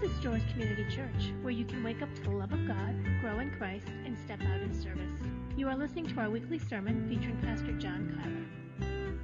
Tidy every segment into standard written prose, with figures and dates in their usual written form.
is Shores Community Church, where you can wake up to the love of God, grow in Christ, and step out in service. You are listening to our weekly sermon featuring Pastor John Kyler.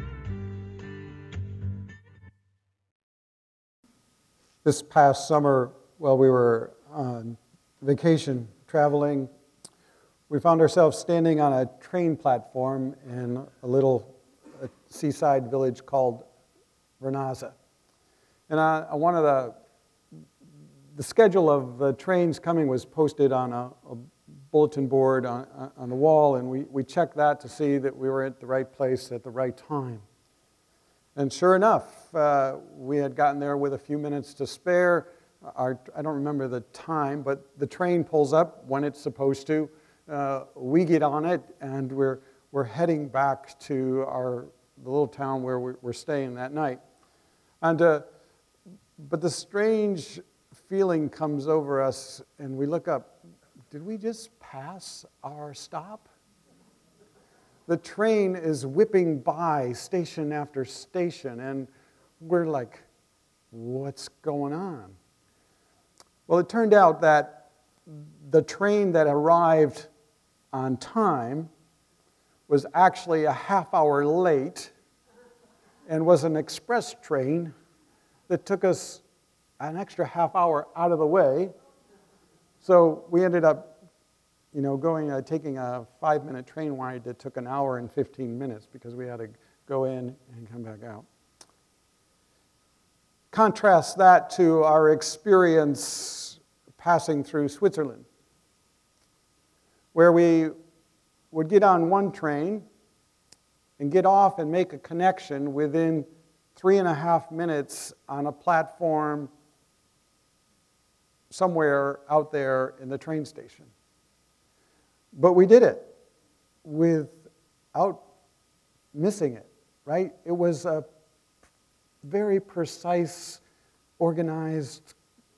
This past summer, while we were on vacation traveling, we found ourselves standing on a train platform in a little seaside village called Vernaza. And on one of the schedule of the trains coming was posted on a bulletin board on the wall, and we checked that to see that we were at the right place at the right time. And sure enough, we had gotten there with a few minutes to spare. I don't remember the time, but the train pulls up when it's supposed to. We get on it, and we're heading back to the little town where we're staying that night. But the strange feeling comes over us, and we look up. Did we just pass our stop? The train is whipping by station after station, and we're like, what's going on? Well, it turned out that the train that arrived on time was actually a half hour late and was an express train that took us an extra half hour out of the way. So we ended up, taking a 5-minute train ride that took an hour and 15 minutes because we had to go in and come back out. Contrast that to our experience passing through Switzerland, where we would get on one train and get off and make a connection within 3.5 minutes on a platform somewhere out there in the train station. But we did it without missing it, right? It was a very precise, organized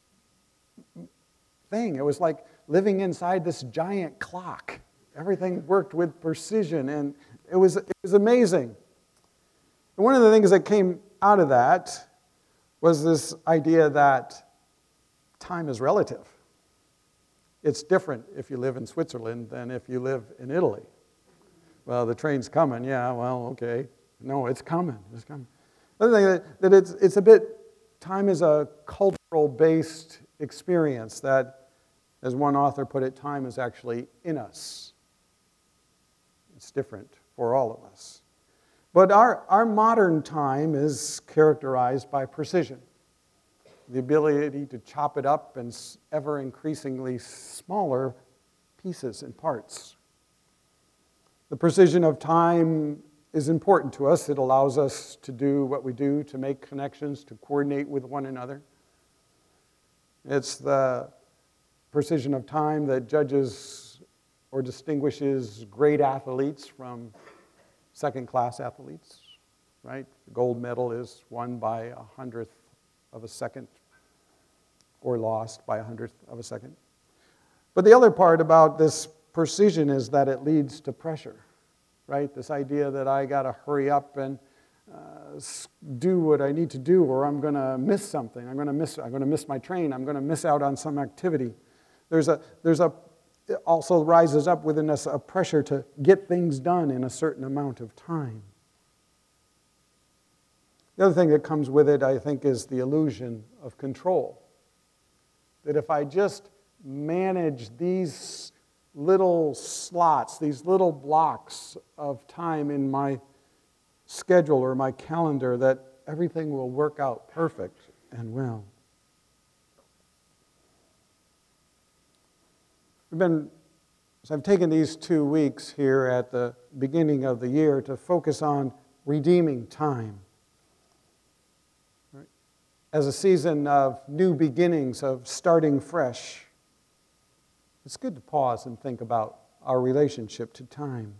thing. It was like living inside this giant clock. Everything worked with precision, and it was amazing. And one of the things that came out of that was this idea that time is relative. It's different if you live in Switzerland than if you live in Italy. Well, the train's coming. Yeah, well, okay. No, it's coming. It's coming. Another thing that it's a bit, time is a cultural-based experience that, as one author put it, time is actually in us. It's different for all of us. But our modern time is characterized by precision, the ability to chop it up in ever increasingly smaller pieces and parts. The precision of time is important to us. It allows us to do what we do, to make connections, to coordinate with one another. It's the precision of time that judges or distinguishes great athletes from second-class athletes, right? The gold medal is won by 100th of a second or lost by 100th of a second. But the other part about this precision is that it leads to pressure, right? This idea that I got to hurry up and do what I need to do, or I'm going to miss something. I'm going to miss my train. I'm going to miss out on some activity. It also rises up within us a pressure to get things done in a certain amount of time. The other thing that comes with it, I think, is the illusion of control. That if I just manage these little slots, these little blocks of time in my schedule or my calendar, that everything will work out perfect and well. I've taken these 2 weeks here at the beginning of the year to focus on redeeming time. Right? As a season of new beginnings, of starting fresh, it's good to pause and think about our relationship to time.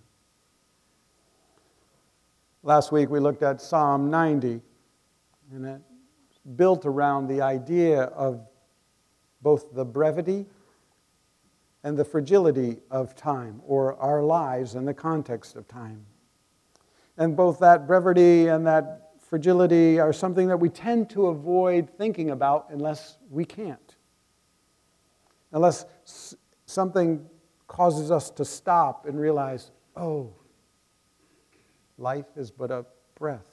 Last week we looked at Psalm 90, and it's built around the idea of both the brevity and the fragility of time, or our lives in the context of time. And both that brevity and that fragility are something that we tend to avoid thinking about unless we can't. Unless something causes us to stop and realize, oh, life is but a breath.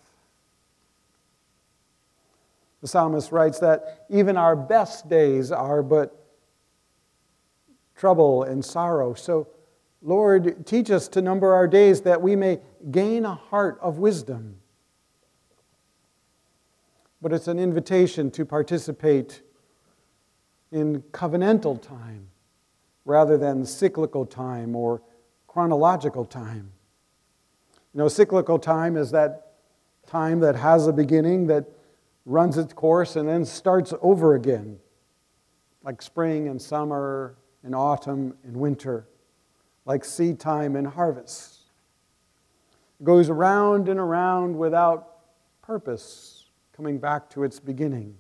The psalmist writes that even our best days are but trouble and sorrow. So, Lord, teach us to number our days that we may gain a heart of wisdom. But it's an invitation to participate in covenantal time rather than cyclical time or chronological time. You know, cyclical time is that time that has a beginning, that runs its course and then starts over again, like spring and summer and autumn and winter, like seed time and harvest. It goes around and around without purpose, coming back to its beginning.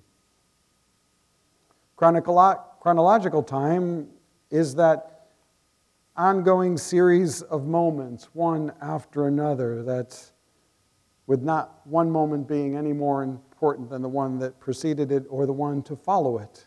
Chronological time is that ongoing series of moments, one after another, that's with not one moment being any more important than the one that preceded it or the one to follow it.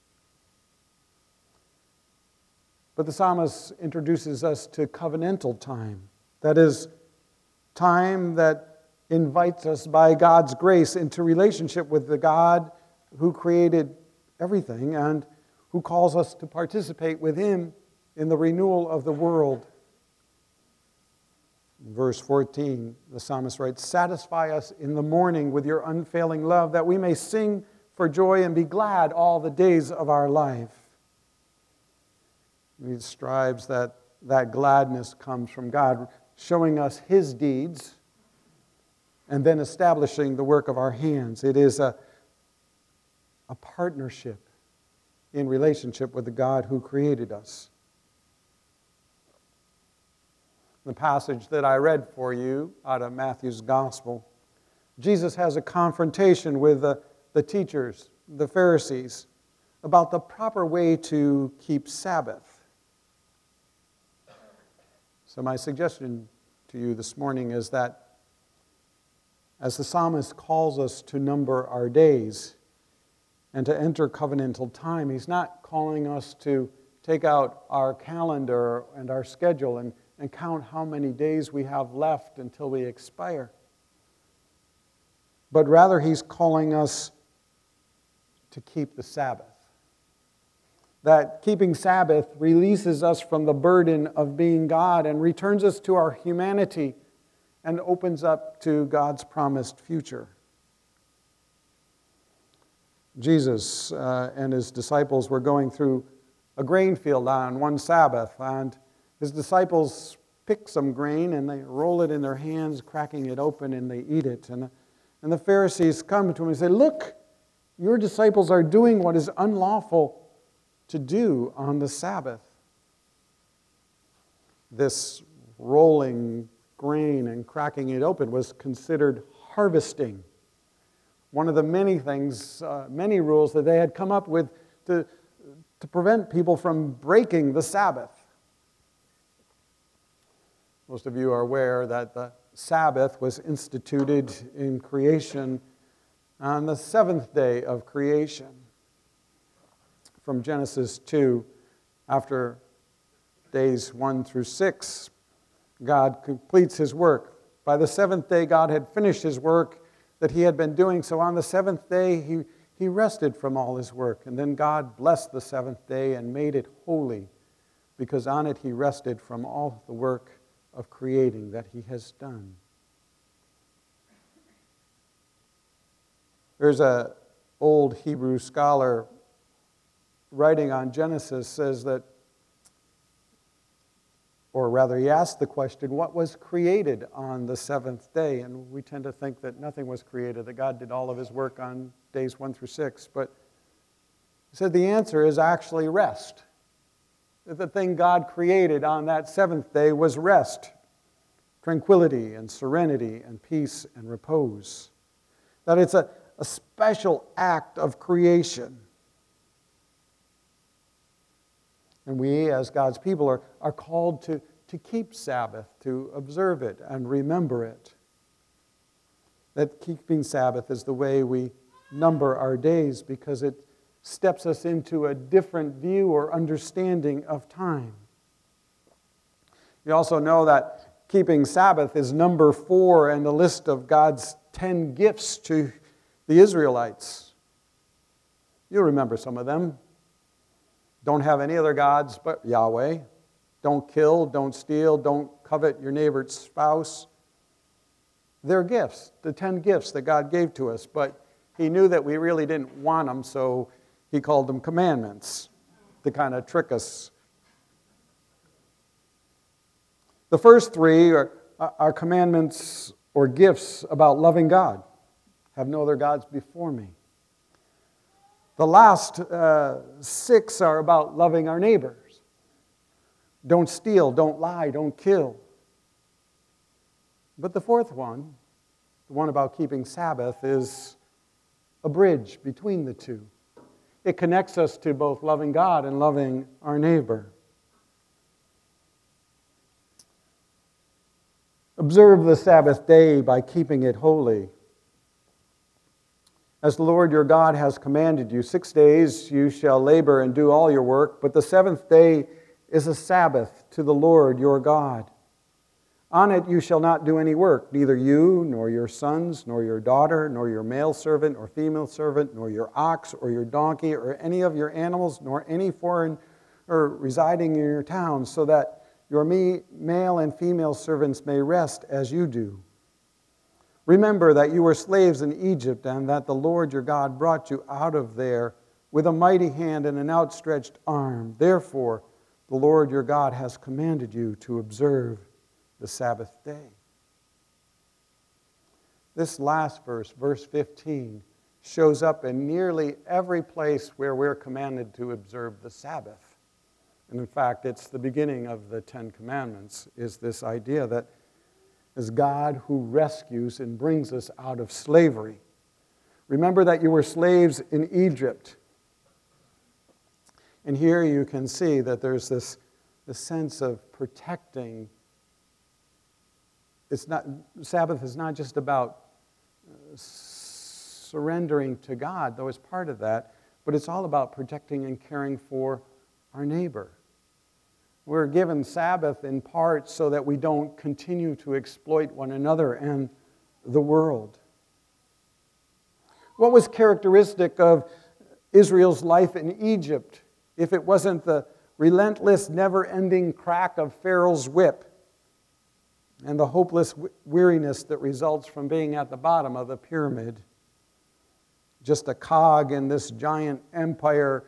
But the psalmist introduces us to covenantal time. That is, time that invites us by God's grace into relationship with the God who created everything and who calls us to participate with Him in the renewal of the world. In verse 14, the psalmist writes, "Satisfy us in the morning with your unfailing love, that we may sing for joy and be glad all the days of our life." He describes that gladness comes from God showing us His deeds and then establishing the work of our hands. It is a partnership in relationship with the God who created us. The passage that I read for you out of Matthew's Gospel, Jesus has a confrontation with the teachers, the Pharisees, about the proper way to keep Sabbath. So my suggestion to you this morning is that as the psalmist calls us to number our days and to enter covenantal time, he's not calling us to take out our calendar and our schedule and count how many days we have left until we expire. But rather, he's calling us to keep the Sabbath. That keeping Sabbath releases us from the burden of being God and returns us to our humanity and opens up to God's promised future. Jesus and his disciples were going through a grain field on one Sabbath, and his disciples pick some grain and they roll it in their hands, cracking it open, and they eat it. And the Pharisees come to him and say, "Look, your disciples are doing what is unlawful to do on the Sabbath." This rolling grain and cracking it open was considered harvesting. One of the many things, many rules that they had come up with to prevent people from breaking the Sabbath. Most of you are aware that the Sabbath was instituted in creation on the seventh day of creation. From Genesis 2, after days 1 through 6, God completes His work. By the seventh day, God had finished His work that He had been doing. So on the seventh day, He rested from all His work. And then God blessed the seventh day and made it holy, because on it He rested from all the work of creating that He has done. There's an old Hebrew scholar writing on Genesis says that, or rather he asked the question, what was created on the seventh day? And we tend to think that nothing was created, that God did all of His work on days 1 through 6. But he said the answer is actually rest. That the thing God created on that seventh day was rest, tranquility and serenity and peace and repose. That it's a special act of creation. And we, as God's people, are called to keep Sabbath, to observe it and remember it. that keeping Sabbath is the way we number our days because it steps us into a different view or understanding of time. You also know that keeping Sabbath is number 4 in the list of God's 10 gifts to the Israelites. You'll remember some of them. Don't have any other gods but Yahweh. Don't kill, don't steal, don't covet your neighbor's spouse. They're gifts, the 10 gifts that God gave to us, but He knew that we really didn't want them, so He called them commandments to kind of trick us. The first 3 are commandments or gifts about loving God. Have no other gods before me. The last 6 are about loving our neighbors. Don't steal, don't lie, don't kill. But the 4th one, the one about keeping Sabbath, is a bridge between the 2. It connects us to both loving God and loving our neighbor. Observe the Sabbath day by keeping it holy. As the Lord your God has commanded you, 6 days you shall labor and do all your work, but the 7th day is a Sabbath to the Lord your God. On it you shall not do any work, neither you, nor your sons, nor your daughter, nor your male servant or female servant, nor your ox or your donkey, or any of your animals, nor any foreigner residing in your towns, so that your male and female servants may rest as you do. Remember that you were slaves in Egypt, and that the Lord your God brought you out of there with a mighty hand and an outstretched arm. Therefore, the Lord your God has commanded you to observe the Sabbath day. This last verse, verse 15, shows up in nearly every place where we're commanded to observe the Sabbath. And in fact, it's the beginning of the 10 Commandments, is this idea that is God who rescues and brings us out of slavery. Remember that you were slaves in Egypt. And here you can see that there's this sense of protecting. Sabbath is not just about surrendering to God, though it's part of that, but it's all about protecting and caring for our neighbor. We're given Sabbath in part so that we don't continue to exploit one another and the world. What was characteristic of Israel's life in Egypt if it wasn't the relentless, never-ending crack of Pharaoh's whip and the hopeless weariness that results from being at the bottom of the pyramid? Just a cog in this giant empire,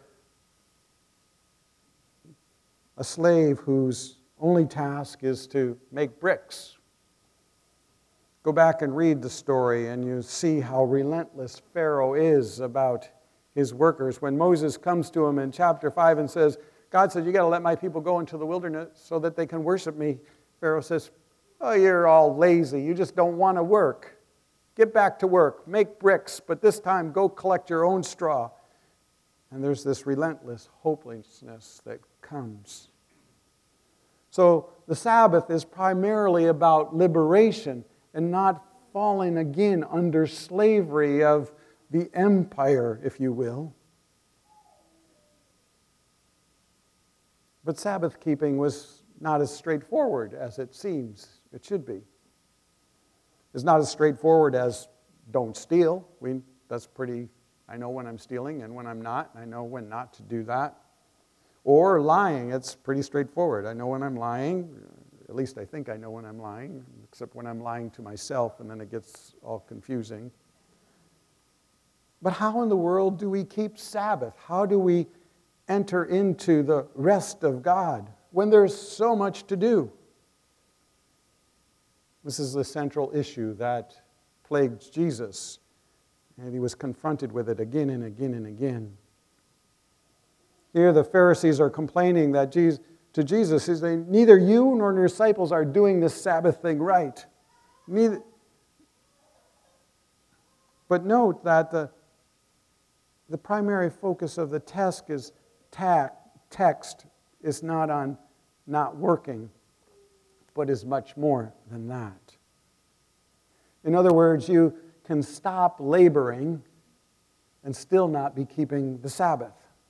a slave whose only task is to make bricks. Go back and read the story and you see how relentless Pharaoh is about his workers. When Moses comes to him in chapter 5 and says, God said, you got to let my people go into the wilderness so that they can worship me. Pharaoh says, oh, you're all lazy. You just don't want to work. Get back to work. Make bricks, but this time go collect your own straw. And there's this relentless hopelessness that comes. So the Sabbath is primarily about liberation and not falling again under slavery of the empire, if you will. But Sabbath keeping was not as straightforward as it seems it should be. It's not as straightforward as don't steal. That's pretty, I know when I'm stealing and when I'm not. I know when not to do that. Or lying, it's pretty straightforward. I know when I'm lying, at least I think I know when I'm lying, except when I'm lying to myself, and then it gets all confusing. But how in the world do we keep Sabbath? How do we enter into the rest of God when there's so much to do? This is the central issue that plagued Jesus, and he was confronted with it again and again and again. Here the Pharisees are complaining that to Jesus, he's saying, neither you nor your disciples are doing this Sabbath thing right. But note that the primary focus of the text is not on not working, but is much more than that. In other words, you can stop laboring and still not be keeping the Sabbath.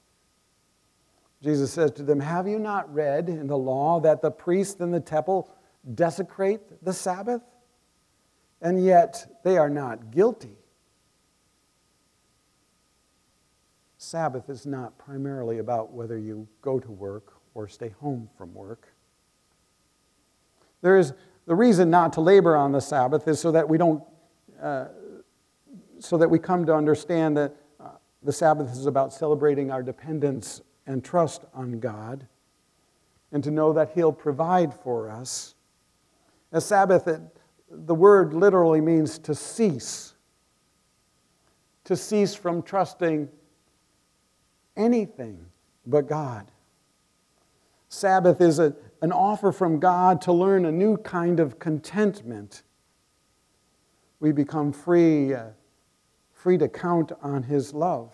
Jesus says to them, "Have you not read in the law that the priests in the temple desecrate the Sabbath? And yet they are not guilty." Sabbath is not primarily about whether you go to work or stay home from work. The reason not to labor on the Sabbath is so that we come to understand that the Sabbath is about celebrating our dependence and trust on God, and to know that He'll provide for us. A Sabbath, the word literally means to cease from trusting anything but God. Sabbath is an offer from God to learn a new kind of contentment. We become free to count on His love.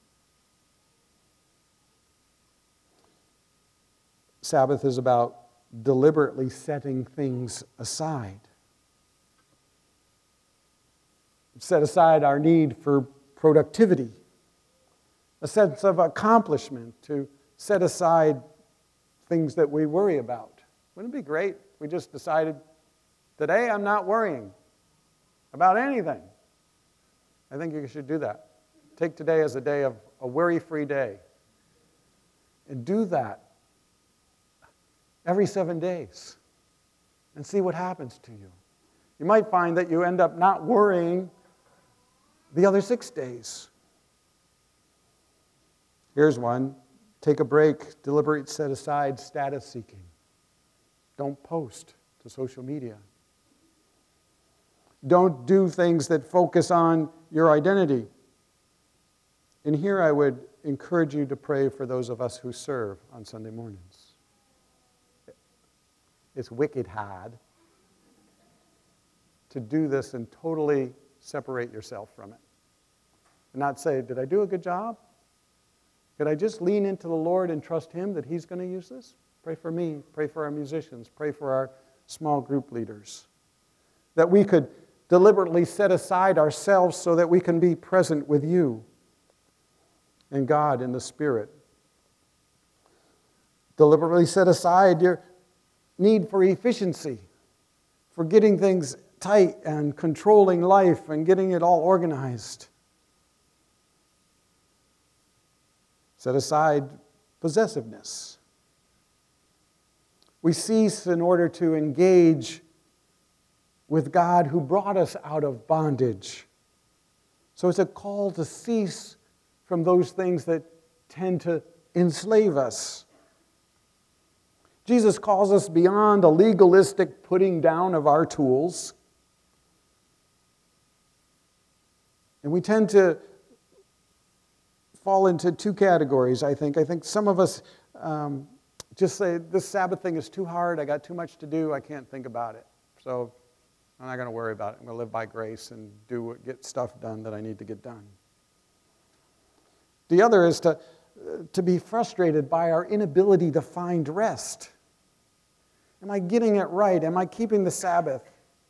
Sabbath is about deliberately setting things aside. Set aside our need for productivity, a sense of accomplishment, to set aside things that we worry about. Wouldn't it be great if we just decided, today I'm not worrying about anything? I think you should do that. Take today as a day of a worry-free day. And do that every 7 days and see what happens to you. You might find that you end up not worrying the other 6 days. Here's one. Take a break. Deliberate set aside status seeking. Don't post to social media. Don't do things that focus on your identity. And here I would encourage you to pray for those of us who serve on Sunday mornings. It's wicked hard to do this and totally separate yourself from it. And not say, did I do a good job? Could I just lean into the Lord and trust Him that He's going to use this? Pray for me. Pray for our musicians. Pray for our small group leaders. That we could deliberately set aside ourselves so that we can be present with you and God in the Spirit. Deliberately set aside your need for efficiency, for getting things tight and controlling life and getting it all organized. Set aside possessiveness. We cease in order to engage with God who brought us out of bondage. So it's a call to cease from those things that tend to enslave us. Jesus calls us beyond a legalistic putting down of our tools. And we tend to fall into two categories, I think. I think some of us just say, this Sabbath thing is too hard, I got too much to do, I can't think about it. So I'm not going to worry about it. I'm going to live by grace and get stuff done that I need to get done. The other is to be frustrated by our inability to find rest. Am I getting it right? Am I keeping the Sabbath?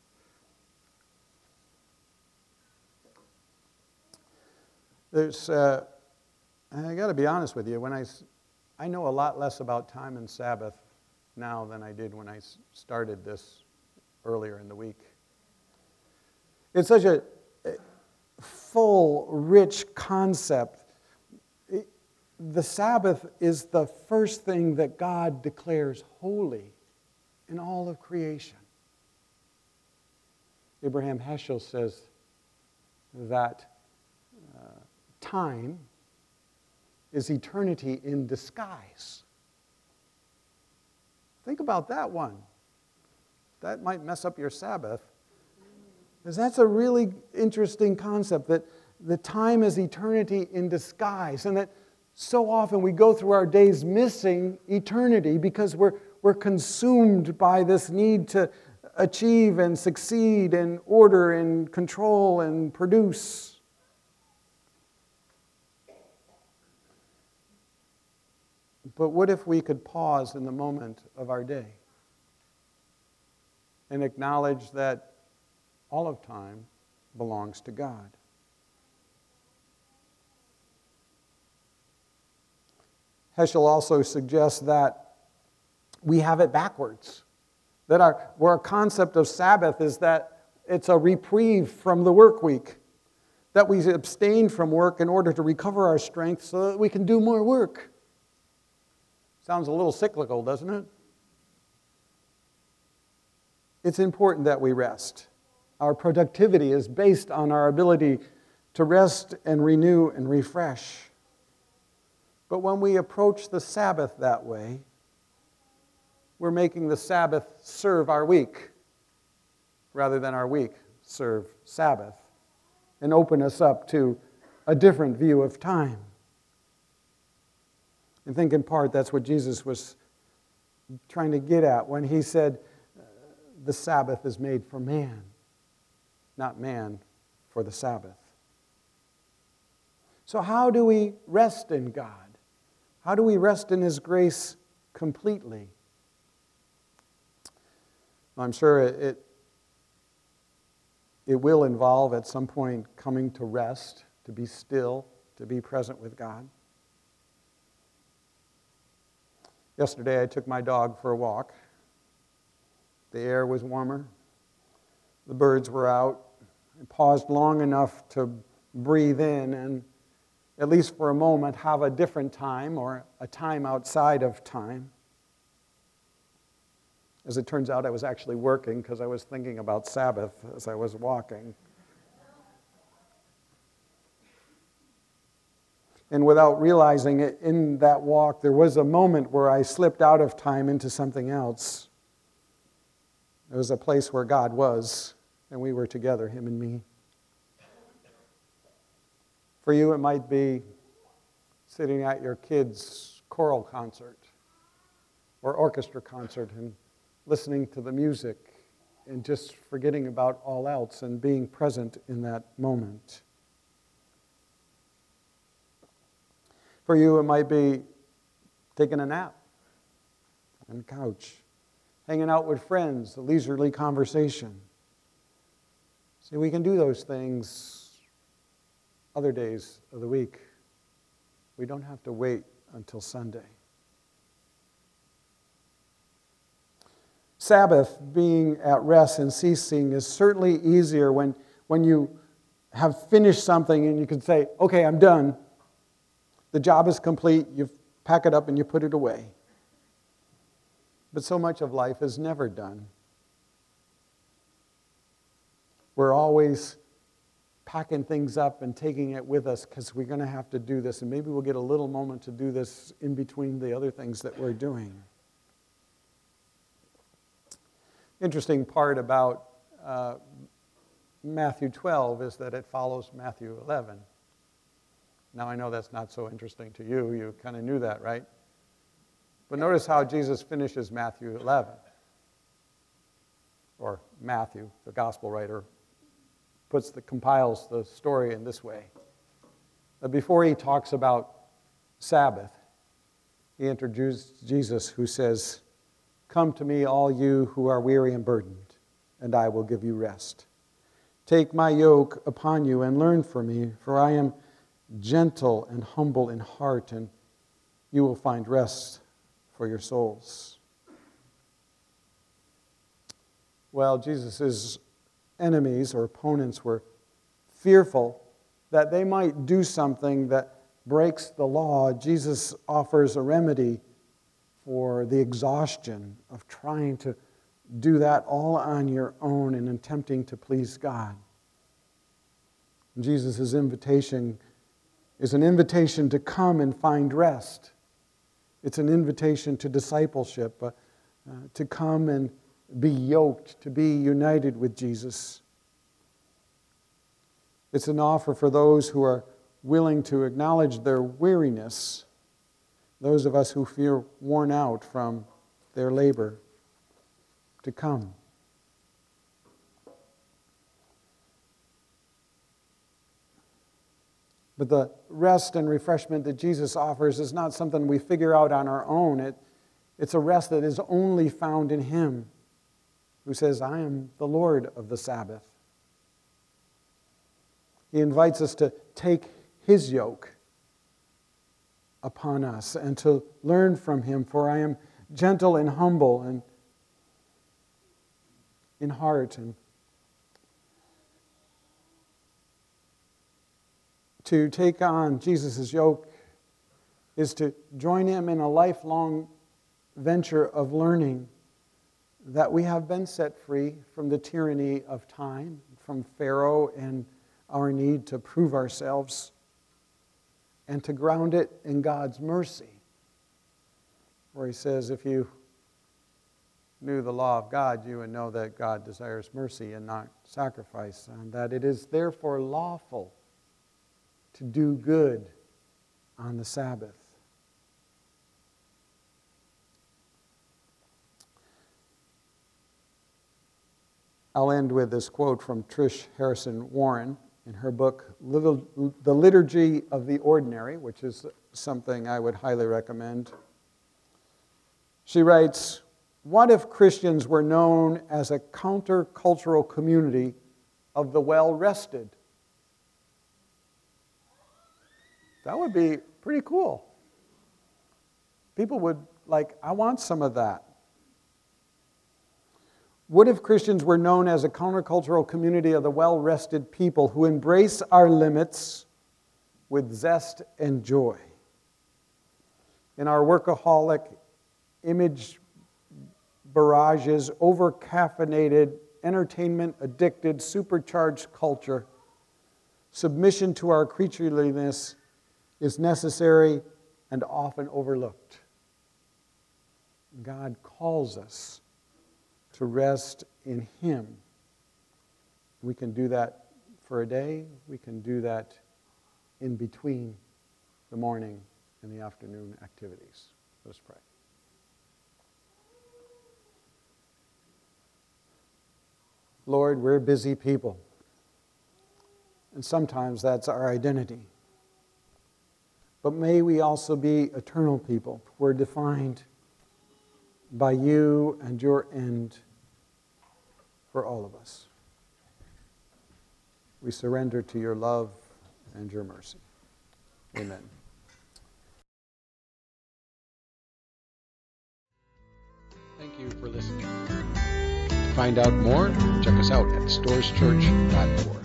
I got to be honest with you, I know a lot less about time and Sabbath now than I did when I started this earlier in the week. It's such a full, rich concept. The Sabbath is the first thing that God declares holy in all of creation. Abraham Heschel says that time is eternity in disguise. Think about that one. That might mess up your Sabbath. Because that's a really interesting concept, that the time is eternity in disguise, and that so often we go through our days missing eternity because we're consumed by this need to achieve and succeed and order and control and produce. But what if we could pause in the moment of our day and acknowledge that all of time belongs to God. Heschel also suggests that we have it backwards. That our concept of Sabbath is that it's a reprieve from the work week. That we abstain from work in order to recover our strength so that we can do more work. Sounds a little cyclical, doesn't it? It's important that we rest. Our productivity is based on our ability to rest and renew and refresh. But when we approach the Sabbath that way, we're making the Sabbath serve our week rather than our week serve Sabbath and open us up to a different view of time. I think in part that's what Jesus was trying to get at when he said the Sabbath is made for man, not man for the Sabbath. So how do we rest in God? How do we rest in His grace completely? Well, I'm sure it will involve at some point coming to rest, to be still, to be present with God. Yesterday I took my dog for a walk. The air was warmer. The birds were out. I paused long enough to breathe in and, at least for a moment, have a different time or a time outside of time. As it turns out, I was actually working because I was thinking about Sabbath as I was walking. And without realizing it, in that walk, there was a moment where I slipped out of time into something else. It was a place where God was, and we were together, Him and me. For you, it might be sitting at your kids' choral concert or orchestra concert and listening to the music and just forgetting about all else and being present in that moment. For you, it might be taking a nap on the couch, hanging out with friends, a leisurely conversation. See, we can do those things other days of the week. We don't have to wait until Sunday. Sabbath, being at rest and ceasing, is certainly easier when you have finished something and you can say, okay, I'm done. The job is complete. You pack it up and you put it away. But so much of life is never done. We're always packing things up and taking it with us because we're going to have to do this. And maybe we'll get a little moment to do this in between the other things that we're doing. Interesting part about Matthew 12 is that it follows Matthew 11. Now, I know that's not so interesting to you. You kind of knew that, right? But notice how Jesus finishes Matthew 11. Or Matthew, the gospel writer, compiles the story in this way. That before he talks about Sabbath, he introduced Jesus, who says, "Come to me, all you who are weary and burdened, and I will give you rest. Take my yoke upon you and learn from me, for I am gentle and humble in heart, and you will find rest for your souls." Well, Jesus' enemies or opponents were fearful that they might do something that breaks the law. Jesus offers a remedy for the exhaustion of trying to do that all on your own and attempting to please God. Jesus' invitation is an invitation to come and find rest. It's an invitation to discipleship, to come and be yoked, to be united with Jesus. It's an offer for those who are willing to acknowledge their weariness, those of us who feel worn out from their labor, to come. But the rest and refreshment that Jesus offers is not something we figure out on our own. It's a rest that is only found in Him, who says, "I am the Lord of the Sabbath." He invites us to take His yoke upon us and to learn from Him, for I am gentle and humble and in heart. And to take on Jesus' yoke is to join Him in a lifelong venture of learning that we have been set free from the tyranny of time, from Pharaoh and our need to prove ourselves, and to ground it in God's mercy, where He says, if you knew the law of God, you would know that God desires mercy and not sacrifice, and that it is therefore lawful to do good on the Sabbath. I'll end with this quote from Trish Harrison Warren in her book, The Liturgy of the Ordinary, which is something I would highly recommend. She writes, "What if Christians were known as a countercultural community of the well-rested?" That would be pretty cool. People would I want some of that. What if Christians were known as a countercultural community of the well-rested people who embrace our limits with zest and joy? In our workaholic, image barrages, over-caffeinated, entertainment-addicted, supercharged culture, submission to our creatureliness is necessary and often overlooked. God calls us to rest in Him. We can do that for a day. We can do that in between the morning and the afternoon activities. Let us pray. Lord, we're busy people. And sometimes that's our identity. But may we also be eternal people. We're defined by You and Your end for all of us. We surrender to Your love and Your mercy. Amen. Thank you for listening. To find out more, check us out at storeschurch.org.